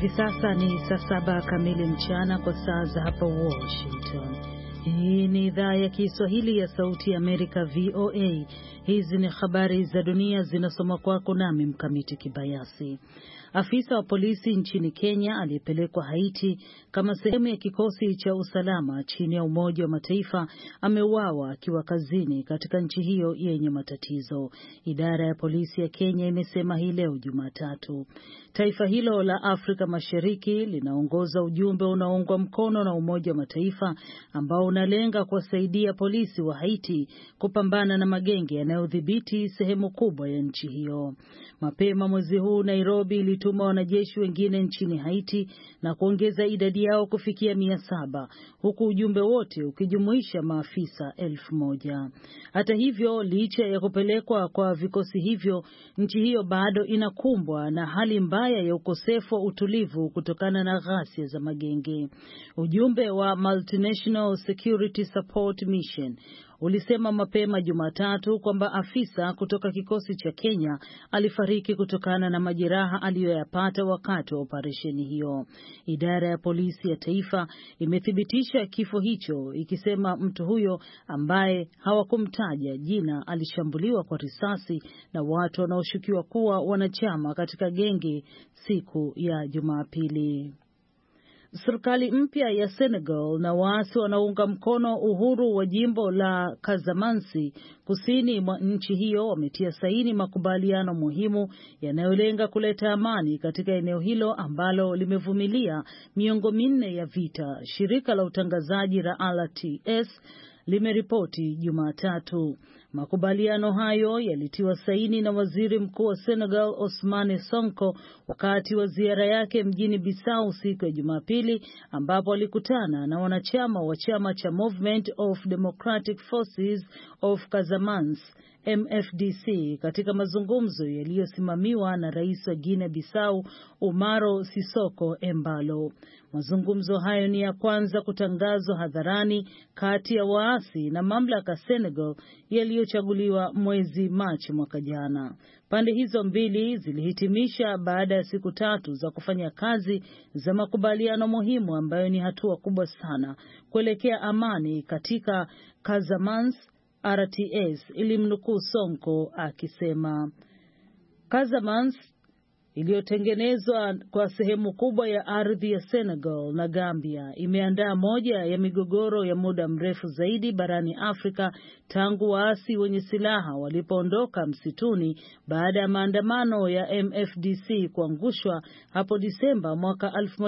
Hivi sasa ni saa 7 kamili mchana kwa saa za hapa Washington. Hii ni idhaa ya Kiswahili ya Sauti ya Amerika, VOA. Hizi ni habari za dunia zinasoma kwako nami Mkamiti Kibayasi. Afisa wa polisi nchini Kenya aliyepelekwa Haiti kama sehemu ya kikosi cha usalama chini ya Umoja wa Mataifa ameuawa akiwa kazini katika nchi hiyo yenye matatizo. Idara ya polisi ya Kenya imesema hii leo Jumatatu. Taifa hilo la Afrika Mashariki linaongoza ujumbe unaoungwa mkono na Umoja wa Mataifa ambao unalenga kuwasaidia polisi wa Haiti kupambana na magenge yanayodhibiti sehemu kubwa ya nchi hiyo. Mapema mwezi huu Nairobi ilituma wanajeshi wengine nchini Haiti na kuongeza idadi yao kufikia 700, huku ujumbe wote ukijumuisha maafisa 1000. Hata hivyo, licha ya kupelekwa kwa vikosi hivyo, nchi hiyo bado inakumbwa na hali mbaya ya ukosefu wa utulivu kutokana na ghasia za magenge. Ujumbe wa Multinational Security Support Mission ulisema mapema Jumatatu kwamba afisa kutoka kikosi cha Kenya alifariki kutokana na majeraha aliyoyapata wakati wa operesheni hiyo. Idara ya polisi ya taifa imethibitisha kifo hicho, ikisema mtu huyo ambaye hawakumtaja jina alishambuliwa kwa risasi na watu wanaoshukiwa kuwa wanachama katika genge siku ya Jumapili. Serikali mpya ya Senegal na waasi wanaounga mkono uhuru wa jimbo la Casamance kusini mwa nchi hiyo wametia saini makubaliano muhimu yanayolenga kuleta amani katika eneo hilo ambalo limevumilia miongo minne ya vita, shirika la utangazaji la RTS limeripoti Jumatatu. Makubaliano hayo yalitiwa saini na Waziri Mkuu wa Senegal Ousmane Sonko wakati wa ziara yake mjini Bissau siku ya Jumapili, ambapo alikutana na wanachama wa chama cha Movement of Democratic Forces of Casamance MFDC katika mazungumzo yaliyosimamiwa na Rais wa Guinea Bissau Umaro Sisoko Embalo. Mazungumzo hayo ni ya kwanza kutangazwa hadharani kati ya waasi na mamlaka Senegal yaliyochaguliwa mwezi Machi mwaka jana. Pande hizo mbili zilihitimisha baada ya siku 3 za kufanya kazi za makubaliano muhimu ambayo ni hatua kubwa sana kuelekea amani katika Casamance. RTS ilimnukuu Sonko akisema Casamance iliyotengenezwa kwa sehemu kubwa ya ardhi ya Senegal na Gambia imeandaa moja ya migogoro ya muda mrefu zaidi barani Afrika tangu waasi wenye silaha walipoondoka msituni baada ya maandamano ya MFDC kuangushwa hapo Disemba mwaka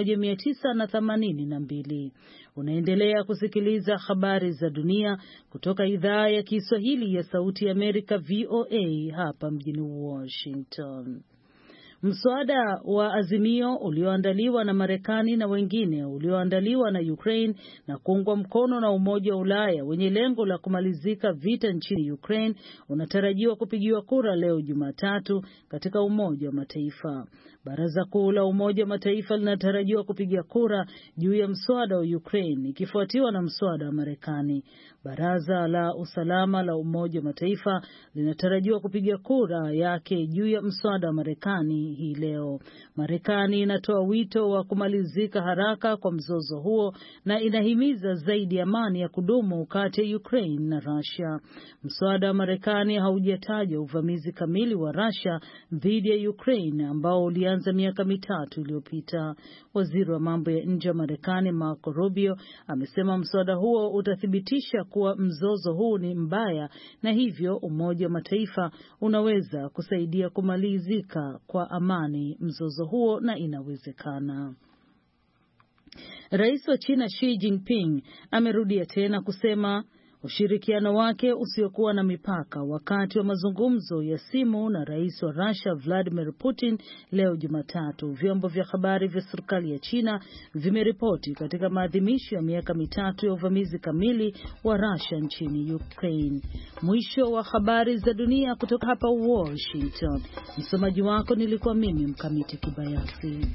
1982. Unaendelea kusikiliza habari za dunia kutoka idhaa ya Kiswahili ya Sauti ya Amerika, VOA, hapa mjini Washington. Mswada wa azimio ulioandaliwa na Marekani na wengine ulioandaliwa na Ukraine na kuungwa mkono na Umoja wa Ulaya wenye lengo la kumalizika vita nchini Ukraine unatarajiwa kupigiwa kura leo Jumatatu katika Umoja wa Mataifa. Baraza Kuu la Umoja wa Mataifa linatarajiwa kupiga kura juu ya mswada wa Ukraine ikifuatiwa na mswada wa Marekani. Baraza la Usalama la Umoja wa Mataifa linatarajiwa kupiga kura yake juu ya mswada wa Marekani hii leo. Marekani inatoa wito wa kumalizika haraka kwa mzozo huo na inahimiza zaidi amani ya kudumu kati ya Ukraine na Russia. Mswada wa Marekani haujataja uvamizi kamili wa Russia dhidi ya Ukraine ambao ulianza miaka 3 iliyopita. Waziri wa mambo ya nje wa Marekani Marco Rubio amesema mswada huo utathibitisha kuwa mzozo huu ni mbaya na hivyo Umoja wa Mataifa unaweza kusaidia kumalizika kwa amani mzozo huo na inawezekana. Rais wa China Xi Jinping amerudia tena kusema ushirikiano wake usiokuwa na mipaka wakati wa mazungumzo ya simu na rais wa Russia Vladimir Putin leo Jumatatu. Vyombo vya habari vya serikali ya China vimeripoti katika maadhimisho ya miaka 3 ya uvamizi kamili wa Russia nchini Ukraine. Mwisho wa habari za dunia kutoka hapa Washington. Msomaji wako nilikuwa mimi Mkamiti Kibayasi.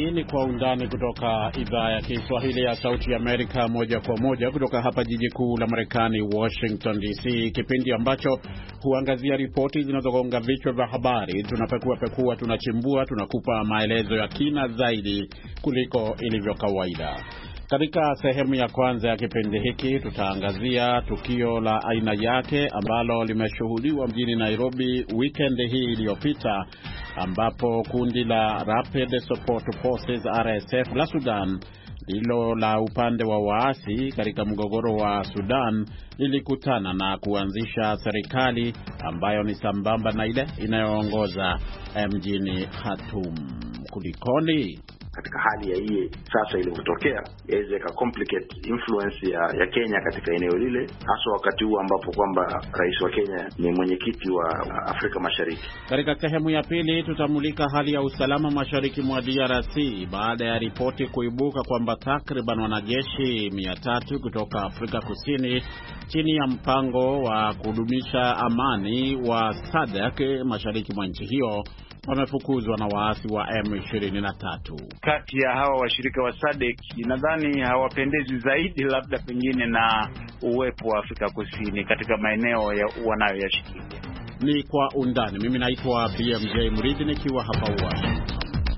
Hii ni Kwa Undani kutoka idhaa ya Kiswahili ya Sauti ya Amerika, moja kwa moja kutoka hapa jiji kuu la Marekani, Washington DC, kipindi ambacho huangazia ripoti zinazogonga vichwa vya habari. Tunapekua, tunachimbua, tunakupa maelezo ya kina zaidi kuliko ilivyo kawaida. Katika sehemu ya kwanza ya kipindi hiki tutaangazia tukio la aina yake ambalo limeshuhudiwa mjini Nairobi weekend hii iliyopita, ambapo kundi la Rapid Support Forces RSF la Sudan lilo la upande wa waasi katika mgogoro wa Sudan lilikutana na kuanzisha serikali ambayo ni sambamba na ile inayoongoza mjini Khartoum. Kulikoni? Katika hali ya hii sasa iliyotokea yaweza ka complicate influence ya Kenya katika eneo lile, hasa wakati huu ambapo kwamba rais wa Kenya ni mwenyekiti wa Afrika Mashariki. Katika sehemu ya pili tutamulika hali ya usalama mashariki mwa DRC baada ya ripoti kuibuka kwamba takriban wanajeshi 300 kutoka Afrika Kusini chini ya mpango wa kudumisha amani wa SADC mashariki mwa nchi hiyo wamefukuzwa na waasi wa M23. Kati ya hawa washirika wa SADC nadhani hawapendezi zaidi labda pengine na uwepo wa Afrika Kusini katika maeneo wanayoyashikilia. Ni Kwa Undani. Mimi naitwa BMJ Mridhi nikiwa hapa Washington.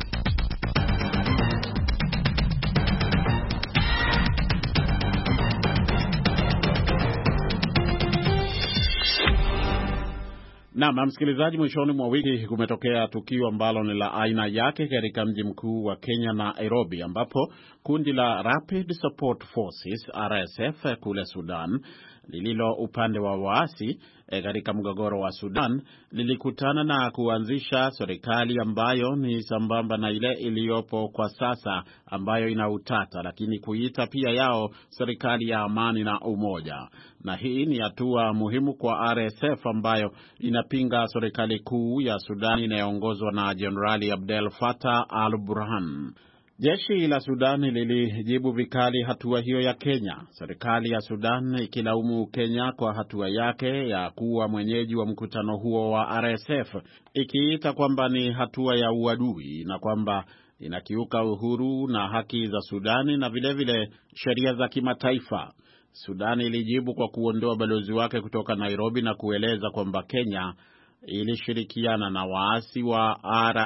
Na msikilizaji, mwishoni mwa wiki kumetokea tukio ambalo ni la aina yake katika mji mkuu wa Kenya na Nairobi, ambapo kundi la Rapid Support Forces RSF kule Sudan lililo upande wa waasi katika mgogoro wa Sudan lilikutana na kuanzisha serikali ambayo ni sambamba na ile iliyopo kwa sasa ambayo ina utata, lakini kuita pia yao serikali ya amani na umoja. Na hii ni hatua muhimu kwa RSF ambayo inapinga serikali kuu ya Sudan inayoongozwa na Jenerali Abdel Fattah al-Burhan. Jeshi la Sudan lilijibu vikali hatua hiyo ya Kenya, serikali ya Sudan ikilaumu Kenya kwa hatua yake ya kuwa mwenyeji wa mkutano huo wa RSF, ikiita kwamba ni hatua ya uadui na kwamba inakiuka uhuru na haki za Sudani na vilevile sheria za kimataifa. Sudan ilijibu kwa kuondoa balozi wake kutoka Nairobi na kueleza kwamba Kenya ilishirikiana na waasi wa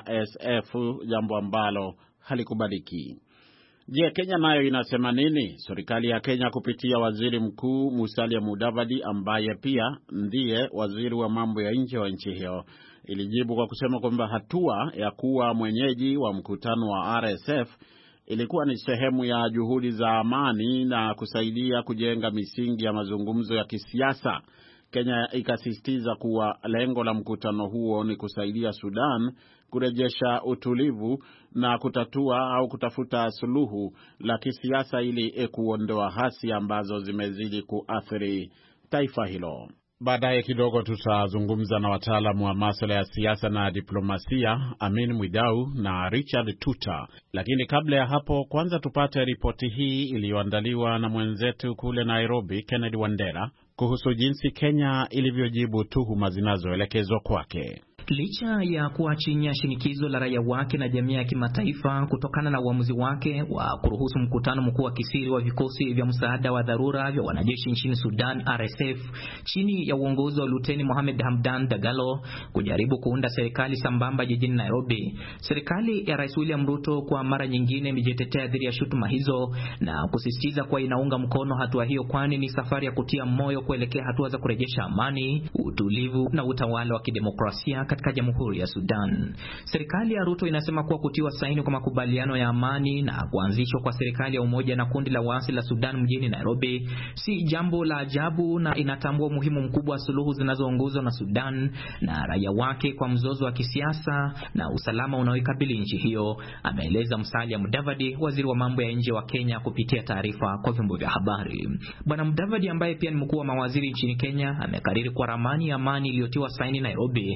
RSF, jambo ambalo halikubaliki. Je, Kenya nayo inasema nini? Serikali ya Kenya kupitia Waziri Mkuu Musalia Mudavadi, ambaye pia ndiye waziri wa mambo ya nje wa nchi hiyo, ilijibu kwa kusema kwamba hatua ya kuwa mwenyeji wa mkutano wa RSF ilikuwa ni sehemu ya juhudi za amani na kusaidia kujenga misingi ya mazungumzo ya kisiasa. Kenya ikasisitiza kuwa lengo la mkutano huo ni kusaidia Sudan kurejesha utulivu na kutatua au kutafuta suluhu la kisiasa ili kuondoa hasi ambazo zimezidi kuathiri taifa hilo. Baadaye kidogo tutazungumza na wataalamu wa masuala ya siasa na diplomasia, Amin Mwidau na Richard Tuta. Lakini kabla ya hapo, kwanza tupate ripoti hii iliyoandaliwa na mwenzetu kule Nairobi, Kennedy Wandera, kuhusu jinsi Kenya ilivyojibu tuhuma zinazoelekezwa kwake. Licha ya kuwa chini ya shinikizo la raia wake na jamii ya kimataifa kutokana na uamuzi wake wa kuruhusu mkutano mkuu wa kisiri wa vikosi vya msaada wa dharura vya wanajeshi nchini Sudan RSF chini ya uongozi wa Luteni Mohamed Hamdan Dagalo kujaribu kuunda serikali sambamba jijini Nairobi, serikali ya Rais William Ruto kwa mara nyingine imejitetea dhidi ya shutuma hizo na kusisitiza kuwa inaunga mkono hatua hiyo, kwani ni safari ya kutia moyo kuelekea hatua za kurejesha amani, utulivu na utawala wa kidemokrasia katika Jamhuri ya Sudan. Serikali ya Ruto inasema kuwa kutiwa saini kwa makubaliano ya amani na kuanzishwa kwa serikali ya umoja na kundi la waasi la Sudan mjini Nairobi si jambo la ajabu, na inatambua umuhimu mkubwa wa suluhu zinazoongozwa na Sudan na raia wake kwa mzozo wa kisiasa na usalama unaoikabili nchi hiyo, ameeleza Musalia Mudavadi, waziri wa mambo ya nje wa Kenya, kupitia taarifa kwa vyombo vya habari. Bwana Mudavadi, ambaye pia ni mkuu wa mawaziri nchini Kenya, amekariri kwa ramani ya amani iliyotiwa saini Nairobi ni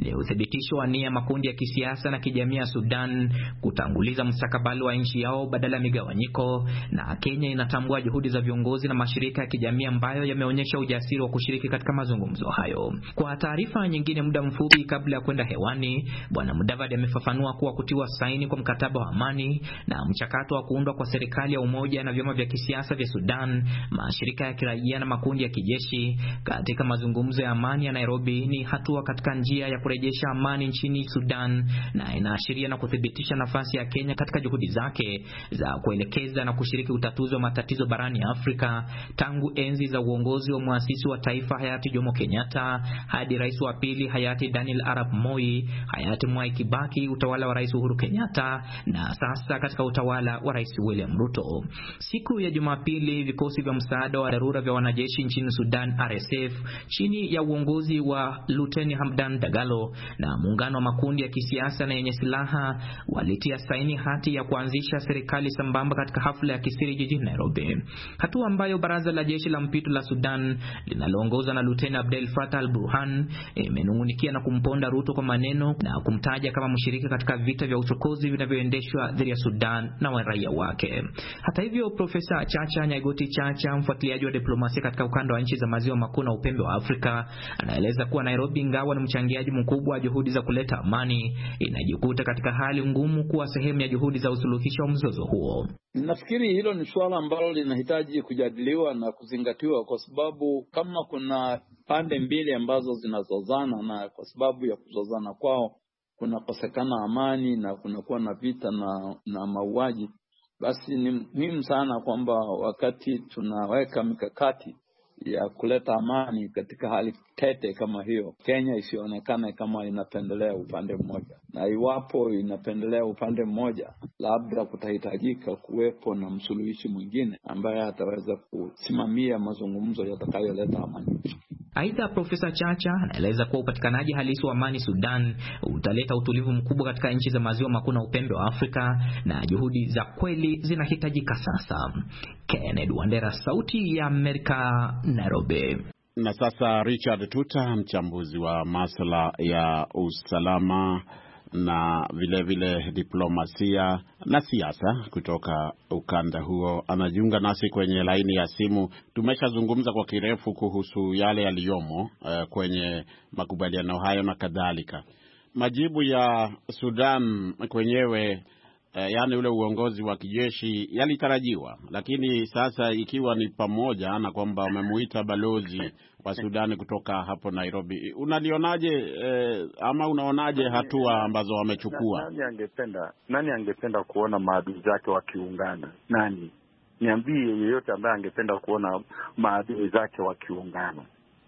ni uthibitisho wa nia makundi ya kisiasa na kijamii ya Sudan kutanguliza mustakabali wa nchi yao badala ya migawanyiko, na Kenya inatambua juhudi za viongozi na mashirika ya kijamii ambayo yameonyesha ujasiri wa kushiriki katika mazungumzo hayo. Kwa taarifa nyingine, muda mfupi kabla ya kwenda hewani, Bwana Mudavadi amefafanua kuwa kutiwa saini kwa mkataba wa amani na mchakato wa kuundwa kwa serikali ya umoja na vyama vya kisiasa vya Sudan, mashirika ya kiraia na makundi ya kijeshi katika mazungumzo ya amani ya Nairobi ni hatua katika njia ya kurejesha amani nchini Sudan, na inaashiria na kuthibitisha nafasi ya Kenya katika juhudi zake za kuelekeza na kushiriki utatuzi wa matatizo barani Afrika tangu enzi za uongozi wa muasisi wa taifa hayati Jomo Kenyatta hadi rais wa pili hayati Daniel Arap Moi, hayati Mwai Kibaki, utawala wa rais Uhuru Kenyatta, na sasa katika utawala wa rais William Ruto. Siku ya Jumapili, vikosi vya msaada wa dharura vya wanajeshi nchini Sudan RSF chini ya uongozi wa Luteni Hamdan Dagalo na muungano wa makundi ya kisiasa na yenye silaha walitia saini hati ya kuanzisha serikali sambamba katika hafla ya kisiri jijini Nairobi, hatua ambayo baraza la jeshi la mpito la Sudan linaloongozwa na Luteni Abdel Fattah al-Burhan imenungunikia na kumponda Ruto kwa maneno na kumtaja kama mshirika katika vita vya uchokozi vinavyoendeshwa dhidi ya Sudan na raia wake. Hata hivyo, Profesa Chacha Nyaigoti Chacha, mfuatiliaji wa diplomasia katika ukanda wa nchi za maziwa makuu na upembe wa Afrika, anaeleza kuwa Nairobi, ingawa ni mchangiaji mkubwa wa juhudi za kuleta amani, inajikuta katika hali ngumu kuwa sehemu ya juhudi za usuluhisho wa mzozo huo. Nafikiri hilo ni suala ambalo linahitaji kujadiliwa na kuzingatiwa, kwa sababu kama kuna pande mbili ambazo zinazozana na kwa sababu ya kuzozana kwao kunakosekana amani na kunakuwa na vita na mauaji, basi ni muhimu sana kwamba wakati tunaweka mikakati ya kuleta amani katika hali tete kama hiyo, Kenya isionekane kama inapendelea upande mmoja, na iwapo inapendelea upande mmoja, labda kutahitajika kuwepo na msuluhishi mwingine ambaye ataweza kusimamia mazungumzo yatakayoleta amani. Aidha, Profesa Chacha anaeleza kuwa upatikanaji halisi wa amani Sudan utaleta utulivu mkubwa katika nchi za maziwa makuu na upembe wa Afrika, na juhudi za kweli zinahitajika sasa. Kennedy Wandera, Sauti ya Amerika, Nairobi. Na sasa Richard Tuta, mchambuzi wa masuala ya usalama na vile diplomasia na siasa kutoka ukanda huo, anajiunga nasi kwenye laini ya simu. Tumeshazungumza kwa kirefu kuhusu yale yaliyomo kwenye makubaliano hayo na kadhalika. Majibu ya Sudan kwenyewe, yani ule uongozi wa kijeshi, yalitarajiwa, lakini sasa ikiwa ni pamoja na kwamba wamemuita balozi wa Sudani kutoka hapo Nairobi, unalionaje ama unaonaje hatua ambazo wamechukua? Nani angependa kuona maadui zake wakiungana? Nani? Niambie yeyote ambaye angependa kuona maadui zake wakiungana.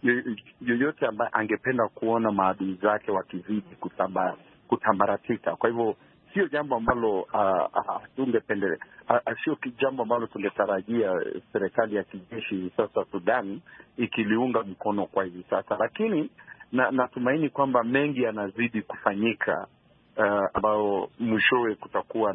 Yeyote ambaye angependa kuona maadui zake wakizidi kutambaratika. Kwa hivyo sio jambo ambalo tungependelea, sio jambo ambalo tungetarajia serikali ya kijeshi sasa Sudan ikiliunga mkono kwa hivi sasa, lakini natumaini kwamba mengi yanazidi kufanyika ambao mwishowe kutakuwa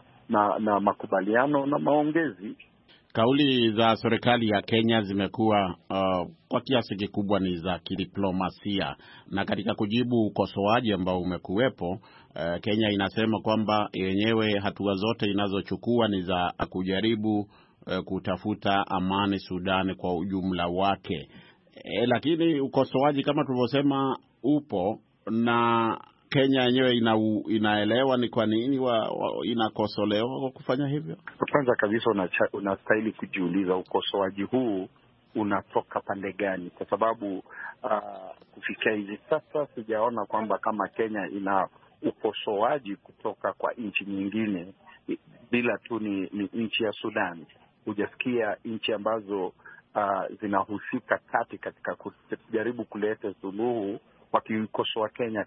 na makubaliano na maongezi. Kauli za serikali ya Kenya zimekuwa kwa kiasi kikubwa ni za kidiplomasia, na katika kujibu ukosoaji ambao umekuwepo, Kenya inasema kwamba yenyewe hatua zote inazochukua ni za kujaribu kutafuta amani Sudan kwa ujumla wake. Lakini ukosoaji kama tulivyosema upo, na Kenya yenyewe inaelewa ni kwa nini inakosolewa kwa kufanya hivyo. Kwanza kabisa unastahili kujiuliza ukosoaji huu unatoka pande gani, kwa sababu kufikia hivi sasa sijaona kwamba kama Kenya ina ukosoaji kutoka kwa nchi nyingine, bila tu ni nchi ya Sudan. Hujasikia nchi ambazo zinahusika katika kujaribu kuleta suluhu wakikosoa Kenya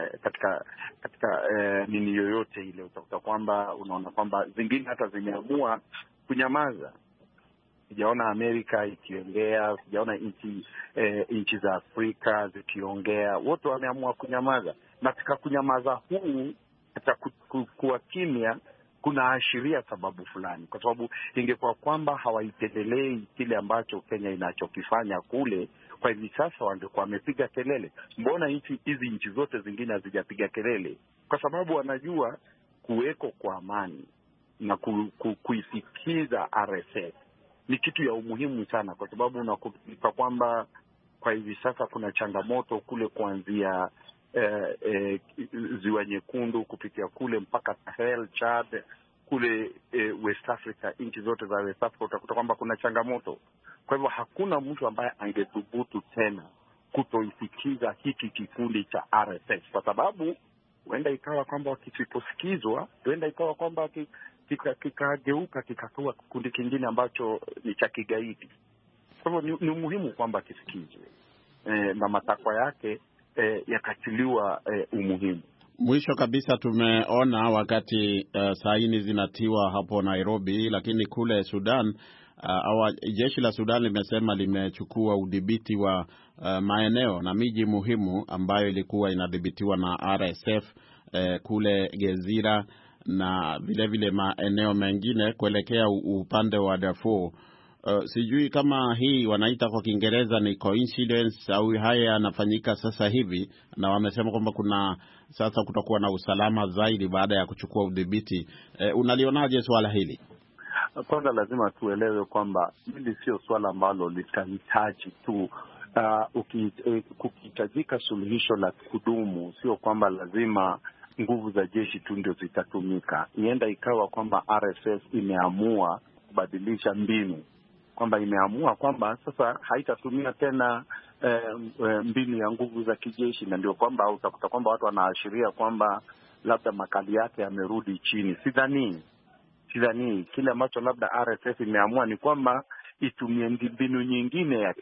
katika nini yoyote ile. Utakuta kwamba unaona kwamba zingine hata zimeamua kunyamaza. Sijaona Amerika ikiongea, sijaona nchi za Afrika zikiongea. Wote wameamua kunyamaza. Na katika kunyamaza huu, hata kuwa kimya, kunaashiria sababu fulani, kwa sababu ingekuwa kwamba hawaipendelei kile ambacho Kenya inachokifanya kule, Kwa hivi sasa wangekuwa wamepiga kelele. Mbona hizi nchi zote zingine hazijapiga kelele? Kwa sababu wanajua kuweko kwa amani na kuisikiza RSF ni kitu ya umuhimu sana, kwa sababu unakumbuka kwamba kwa hivi sasa kuna changamoto kule kuanzia Ziwa Nyekundu kupitia kule mpaka Sahel, Chad, kule West Africa, nchi zote za West Africa utakuta kwamba kuna changamoto. Kwa hivyo hakuna mtu ambaye angethubutu tena kutoisikiza hiki kikundi cha RSF, kwa sababu huenda ikawa kwamba kisiposikizwa, huenda ikawa kwamba kikageuka kikakuwa kikundi kingine ambacho ni cha kigaidi. Kwa hivyo ni muhimu kwamba kisikizwe na matakwa yake yakatiliwa umuhimu. Mwisho kabisa, tumeona wakati saini zinatiwa hapo Nairobi, lakini kule Sudan jeshi la Sudan limesema limechukua udhibiti wa maeneo na miji muhimu ambayo ilikuwa inadhibitiwa na RSF kule Gezira na vile maeneo mengine kuelekea upande wa Darfur. Sijui kama hii wanaita kwa Kiingereza ni coincidence au haya yanafanyika sasa hivi, na wamesema kwamba sasa kutakuwa na usalama zaidi baada ya kuchukua udhibiti. Unalionaje swala hili? Kwanza lazima tuelewe kwamba hili sio swala ambalo litahitaji tu kukihitajika suluhisho la kudumu. Sio kwamba lazima nguvu za jeshi tu ndio zitatumika. Ienda ikawa kwamba RSF imeamua kubadilisha mbinu, kwamba imeamua kwamba sasa haitatumia tena mbinu ya nguvu za kijeshi, na ndio kwamba utakuta kwamba watu wanaashiria kwamba labda makali yake yamerudi chini. Sidhani. Kile ambacho labda RSF imeamua ni kwamba itumie mbinu nyingine ya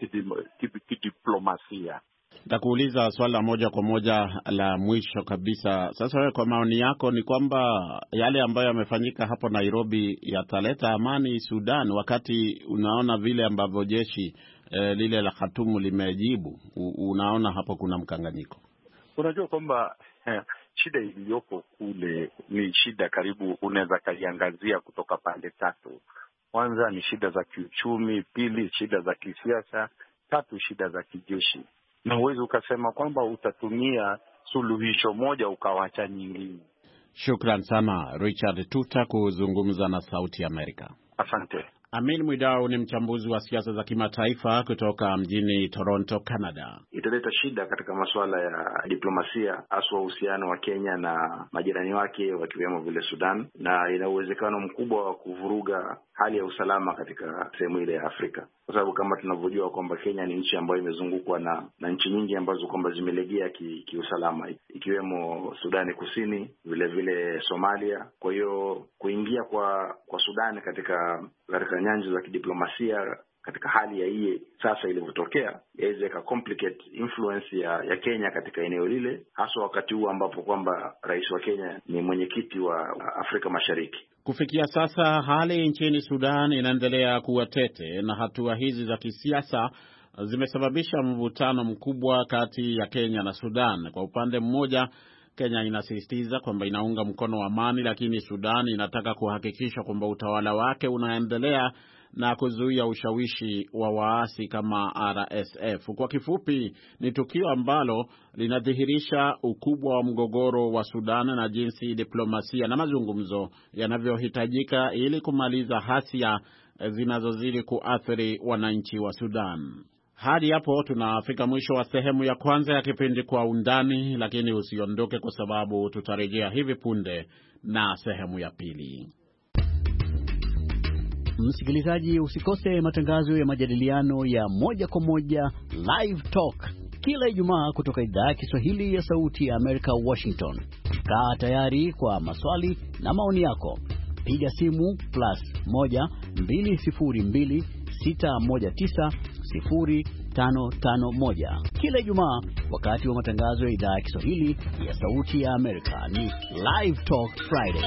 kidiplomasia. Nitakuuliza swala moja kwa moja la mwisho kabisa. Sasa wewe, kwa maoni yako, ni kwamba yale ambayo yamefanyika hapo Nairobi yataleta amani Sudan, wakati unaona vile ambavyo jeshi lile la Khartoum limejibu? Unaona hapo kuna mkanganyiko. Unajua kwamba shida iliyopo kule ni shida karibu unaweza kaiangazia kutoka pande tatu. Kwanza ni shida za kiuchumi, pili shida za kisiasa, tatu shida za kijeshi. Na huwezi ukasema kwamba utatumia suluhisho moja ukawacha nyingine. Shukran sana Richard Tuta kuzungumza na Sauti ya Amerika. Asante. Amin Mwidau ni mchambuzi wa siasa za kimataifa kutoka mjini Toronto, Canada. Italeta shida katika masuala ya diplomasia, hasa uhusiano wa Kenya na majirani wake wakiwemo vile Sudan, na ina uwezekano mkubwa wa kuvuruga hali ya usalama katika sehemu ile ya Afrika, kwa sababu kama tunavyojua kwamba Kenya ni nchi ambayo imezungukwa na nchi nyingi ambazo kwamba zimelegea kiusalama, ikiwemo Sudani Kusini, vile Somalia. Kwa hiyo kuingia kwa Sudani katika nyanja za kidiplomasia katika hali ya hii sasa ilivyotokea, yaweza ka complicate influence ya Kenya katika eneo lile, hasa wakati huu ambapo kwamba rais wa Kenya ni mwenyekiti wa Afrika Mashariki. Kufikia sasa hali nchini Sudan inaendelea kuwa tete, na hatua hizi za kisiasa zimesababisha mvutano mkubwa kati ya Kenya na Sudan. Kwa upande mmoja, Kenya inasisitiza kwamba inaunga mkono wa amani, lakini Sudan inataka kuhakikisha kwamba utawala wake unaendelea na kuzuia ushawishi wa waasi kama RSF. Kwa kifupi, ni tukio ambalo linadhihirisha ukubwa wa mgogoro wa Sudan na jinsi diplomasia na mazungumzo yanavyohitajika ili kumaliza hasia zinazozidi kuathiri wananchi wa Sudan. Hadi hapo tunafika mwisho wa sehemu ya kwanza ya kipindi Kwa Undani, lakini usiondoke kwa sababu tutarejea hivi punde na sehemu ya pili. Msikilizaji, usikose matangazo ya majadiliano ya moja kwa moja Live Talk kila Ijumaa kutoka idhaa ya Kiswahili ya Sauti ya Amerika, Washington. Kaa tayari kwa maswali na maoni yako. Piga simu +1 202 619 0551 kila Ijumaa wakati wa matangazo ya idhaa ya Kiswahili ya Sauti ya Amerika. Ni Live Talk Friday.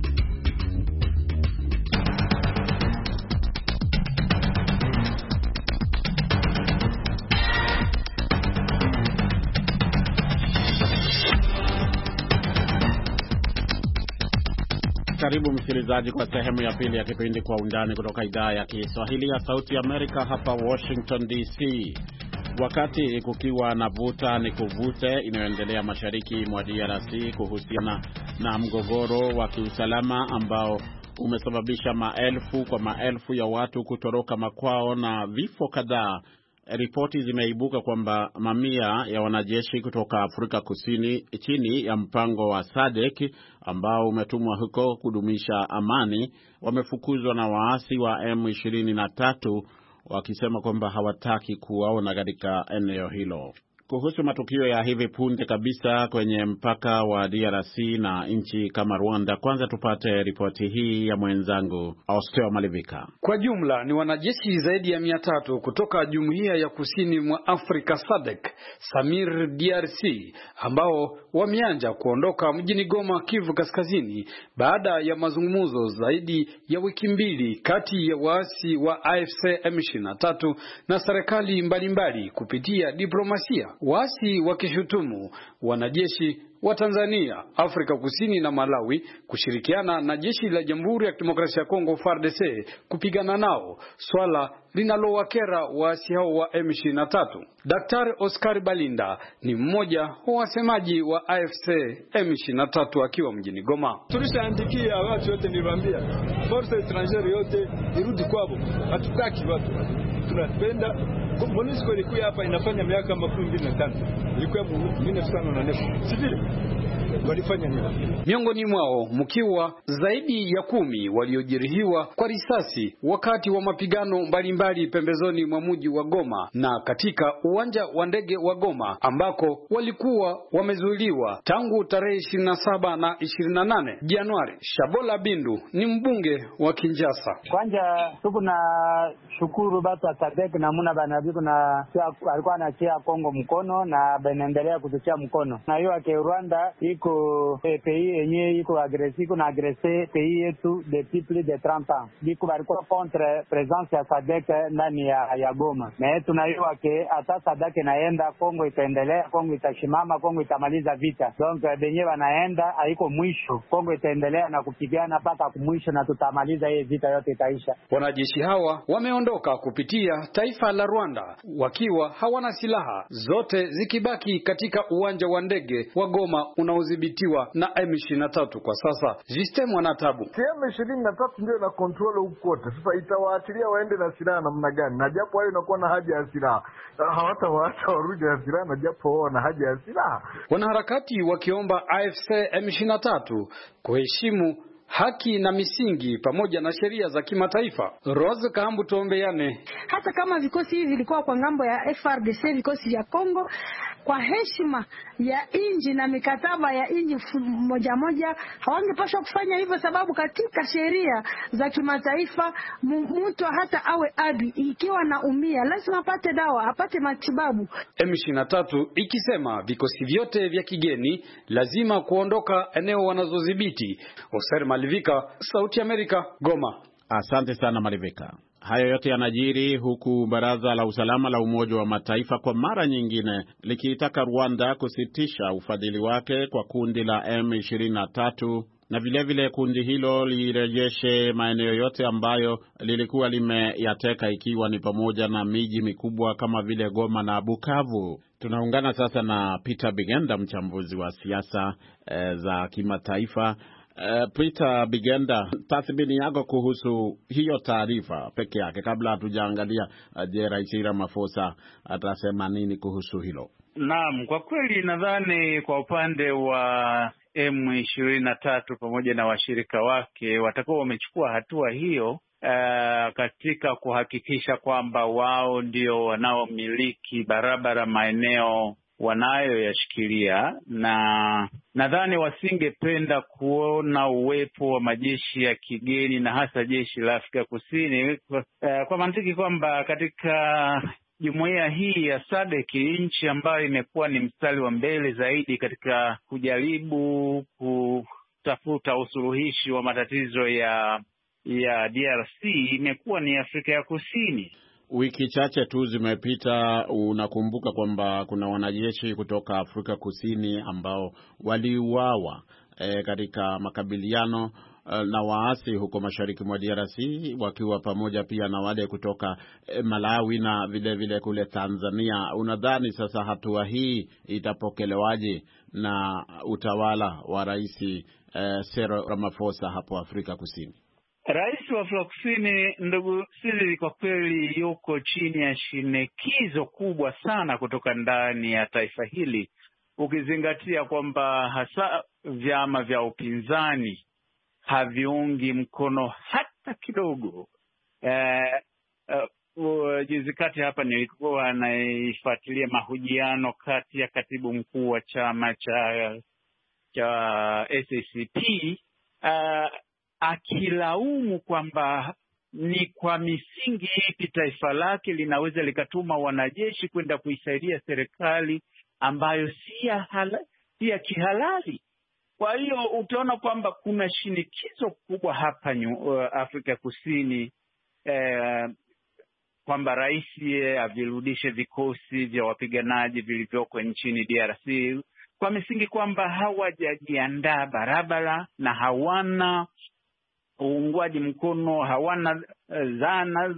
Karibu msikilizaji kwa sehemu ya pili ya kipindi Kwa Undani kutoka idhaa ya Kiswahili ya Sauti ya Amerika hapa Washington DC. Wakati kukiwa na vuta ni kuvute inayoendelea mashariki mwa DRC kuhusiana na mgogoro wa kiusalama ambao umesababisha maelfu ya watu kutoroka makwao na vifo kadhaa, ripoti zimeibuka kwamba mamia ya wanajeshi kutoka Afrika Kusini chini ya mpango wa SADC ambao umetumwa huko kudumisha amani wamefukuzwa na waasi wa M23 wakisema kwamba hawataki kuwaona katika eneo hilo. Kuhusu matukio ya hivi punde kabisa kwenye mpaka wa DRC na nchi kama Rwanda, kwanza tupate ripoti hii ya mwenzangu Austeo Malivika. Kwa jumla ni wanajeshi zaidi ya 300 kutoka Jumuiya ya Kusini mwa Afrika SADC, Samir DRC, ambao wameanza kuondoka mjini Goma, Kivu Kaskazini baada ya mazungumzo zaidi ya wiki mbili kati ya waasi wa AFC M23 na serikali mbalimbali kupitia diplomasia. Waasi wakishutumu wanajeshi wa Tanzania, Afrika Kusini na Malawi kushirikiana na jeshi la Jamhuri ya Kidemokrasia ya Kongo FARDC kupigana nao, swala linalowakera waasi hao wa M23. Daktari Oscar Balinda ni mmoja wa wasemaji wa AFC M23 akiwa mjini Goma. Tulishaandikia watu wote, niliwaambia force étrangère yote irudi kwao. Hatutaki watu. Tunapenda MONUSCO ilikuwa hapa inafanya miaka 25. Ilikuwa 1994. Sivile walifanya nini? Miongoni mwao mkiwa zaidi ya 10 waliojeruhiwa kwa risasi wakati wa mapigano mbalimbali pembezoni mwa mji wa Goma na katika uwanja wa ndege wa Goma ambako walikuwa wamezuiliwa tangu tarehe 27 na 28 Januari. Shabola Bindu ni mbunge wa Kinshasa. Kwanza tuko na shukuru batu atabeki na muna banabiku na alikuwa anachia Kongo mkono na banaendelea kutuchia mkono. Na hiyo ake Rwanda iko pays yenye iko agresiku na agrese pays yetu depuis plus de 30 ans. Biko balikuwa contre presence ya SADC ndani ya Goma. Na yetu na hiyo ake hata SADC naenda Kongo itaendelea, Kongo itashimama, Kongo itamaliza vita. Donc benye wanaenda haiko mwisho. Kongo itaendelea na kupigana mpaka kumwisho na tutamaliza hii vita yote itaisha. Wanajeshi hawa wameondoka kupitia taifa la Rwanda wakiwa hawana silaha, zote zikibaki katika uwanja wa ndege wa Goma unaodhibitiwa na M23 kwa sasa. Justin Mwanatabu. M23 ndio na control huko kote. Sasa itawaachilia waende na silaha namna gani? Na japo wao inakuwa na haja ya silaha, hawatawaacha warudi na silaha na japo wao na haja ya silaha. Wanaharakati wakiomba AFC M23 kuheshimu haki na misingi pamoja na sheria za kimataifa. Rose Kahambu tuombeane. Hata kama vikosi hivi vilikuwa kwa ngambo ya FARDC, vikosi vya Kongo, kwa heshima ya inji na mikataba ya inji moja moja hawangepaswa kufanya hivyo, sababu katika sheria za kimataifa mtu hata awe adui ikiwa naumia lazima apate dawa, apate matibabu. M23 ikisema vikosi vyote vya kigeni lazima kuondoka eneo wanazodhibiti. Oser Malivika, Sauti Amerika, Goma. Asante sana Malivika. Hayo yote yanajiri huku Baraza la Usalama la Umoja wa Mataifa kwa mara nyingine likiitaka Rwanda kusitisha ufadhili wake kwa kundi la M23 na vilevile kundi hilo lirejeshe maeneo yote ambayo lilikuwa limeyateka, ikiwa ni pamoja na miji mikubwa kama vile Goma na Bukavu. Tunaungana sasa na Peter Bigenda, mchambuzi wa siasa za kimataifa. Peter Bigenda, tathmini yako kuhusu hiyo taarifa peke yake kabla hatujaangalia je, Rais Ramaphosa atasema nini kuhusu hilo? Naam, kwa kweli nadhani kwa upande wa M23 pamoja na washirika wake watakuwa wamechukua hatua hiyo katika kuhakikisha kwamba wao ndio wanaomiliki barabara maeneo wanayoyashikilia, na nadhani wasingependa kuona uwepo wa majeshi ya kigeni na hasa jeshi la Afrika Kusini kwa mantiki kwamba katika jumuiya hii ya SADC, nchi ambayo imekuwa ni mstari wa mbele zaidi katika kujaribu kutafuta usuluhishi wa matatizo ya DRC imekuwa ni Afrika ya Kusini. Wiki chache tu zimepita, unakumbuka kwamba kuna wanajeshi kutoka Afrika Kusini ambao waliuawa katika makabiliano na waasi huko mashariki mwa DRC, wakiwa pamoja pia na wale kutoka Malawi na vile kule Tanzania. Unadhani sasa hatua hii itapokelewaje na utawala wa Rais Cyril Ramaphosa hapo Afrika Kusini? Rais wa Afrika Kusini, ndugu Cyril, kwa kweli yuko chini ya shinikizo kubwa sana kutoka ndani ya taifa hili, ukizingatia kwamba hasa vyama vya upinzani haviungi mkono hata kidogo. Juzi kati hapa nilikuwa naifuatilia mahojiano kati ya katibu mkuu wa chama cha SACP akilaumu kwamba ni kwa misingi ipi taifa lake linaweza likatuma wanajeshi kwenda kuisaidia serikali ambayo si ya kihalali. Kwa hiyo utaona kwamba kuna shinikizo kubwa hapa Afrika Kusini kwamba rais avirudishe vikosi vya wapiganaji vilivyoko nchini DRC kwa misingi kwamba hawajajiandaa barabara na hawana uungwaji mkono, hawana zana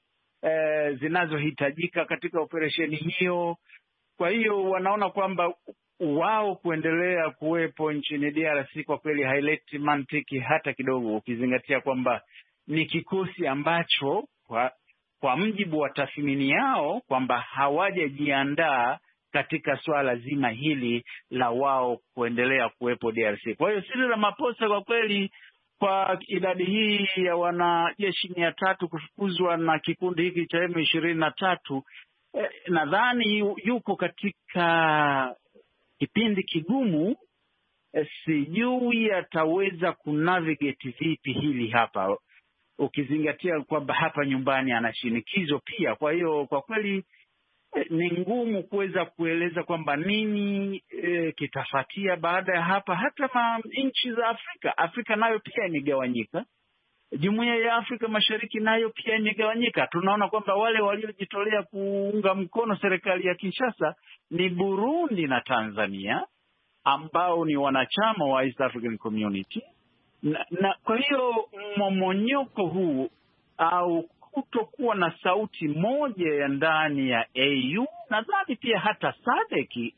zinazohitajika katika operesheni hiyo. Kwa hiyo wanaona kwamba wao kuendelea kuwepo nchini DRC kwa kweli haileti mantiki hata kidogo, ukizingatia kwamba ni kikosi ambacho kwa mjibu wa tathmini yao kwamba hawajajiandaa katika swala zima hili la wao kuendelea kuwepo DRC. Kwa hiyo Cyril Ramaphosa kwa kweli, kwa idadi hii ya wanajeshi 300 kufukuzwa na kikundi hiki cha M23, nadhani yuko katika kipindi kigumu. Sijui ataweza kunavigate vipi hili hapa, ukizingatia kwamba hapa nyumbani ana shinikizo pia. Kwa hiyo kwa kweli ni ngumu kuweza kueleza kwamba nini kitafuatia baada ya hapa. Hata nchi za Afrika nayo pia imegawanyika. Jumuiya ya Afrika Mashariki nayo pia imegawanyika. Tunaona kwamba wale waliojitolea kuunga mkono serikali ya Kinshasa ni Burundi na Tanzania, ambao ni wanachama wa East African Community. Na kwa hiyo mmomonyoko huu au kutokuwa na sauti moja ya ndani ya AU, nadhani pia hata SADC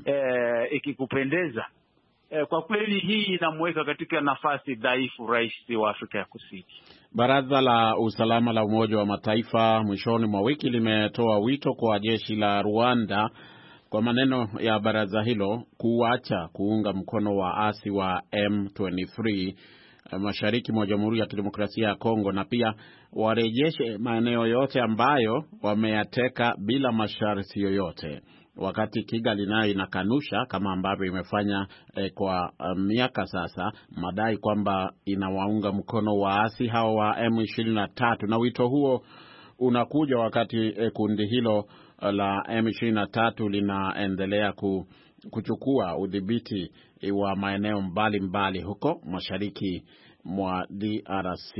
ikikupendeza, kwa kweli hii inamweka katika nafasi dhaifu rais wa Afrika ya Kusini. Baraza la Usalama la Umoja wa Mataifa mwishoni mwa wiki limetoa wito kwa jeshi la Rwanda, kwa maneno ya baraza hilo, kuacha kuunga mkono waasi wa M23 mashariki mwa Jamhuri ya Kidemokrasia ya Kongo, na pia warejeshe maeneo yote ambayo wameyateka bila masharti yoyote. Wakati Kigali nayo inakanusha, kama ambavyo imefanya kwa miaka sasa, madai kwamba inawaunga mkono waasi hao wa M23. Na wito huo unakuja wakati kundi hilo la M23 linaendelea kuchukua udhibiti wa maeneo mbalimbali huko mashariki mwa DRC.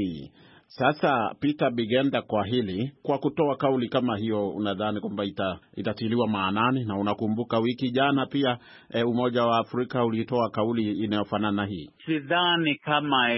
Sasa Peter Bigenda, kwa hili, kwa kutoa kauli kama hiyo, unadhani kwamba itatiliwa maanani? Na unakumbuka wiki jana pia Umoja wa Afrika ulitoa kauli inayofanana hii. Sidhani kama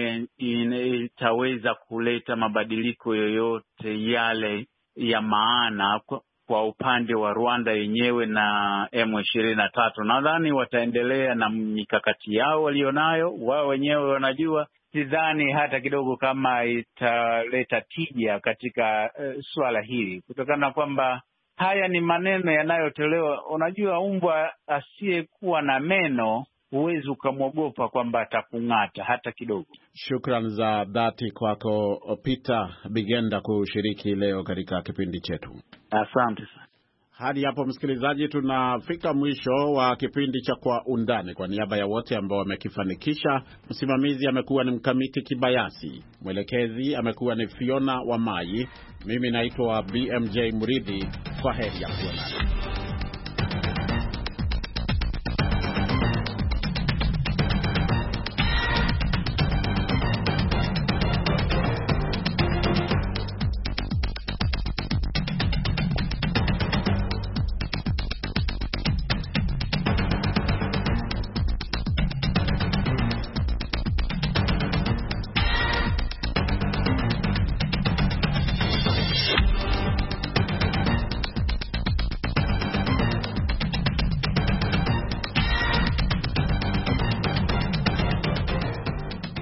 itaweza kuleta mabadiliko yoyote yale ya maana kwa upande wa Rwanda yenyewe na M23. Nadhani wataendelea na mikakati yao walionayo, wao wenyewe wanajua. Sidhani hata kidogo kama italeta tija katika swala hili, kutokana na kwamba haya ni maneno yanayotolewa. Unajua, umbwa asiyekuwa na meno huwezi ukamwogopa kwamba atakung'ata hata kidogo. Shukrani za dhati kwako Peter Bigenda kushiriki leo katika kipindi chetu. Asante sana. Hadi hapo msikilizaji, tunafika mwisho wa kipindi cha Kwa Undani. Kwa niaba ya wote ambao wamekifanikisha, msimamizi amekuwa ni Mkamiti Kibayasi, mwelekezi amekuwa ni Fiona Wamai, mimi naitwa BMJ Muridhi. Kwa heri ya kuonana.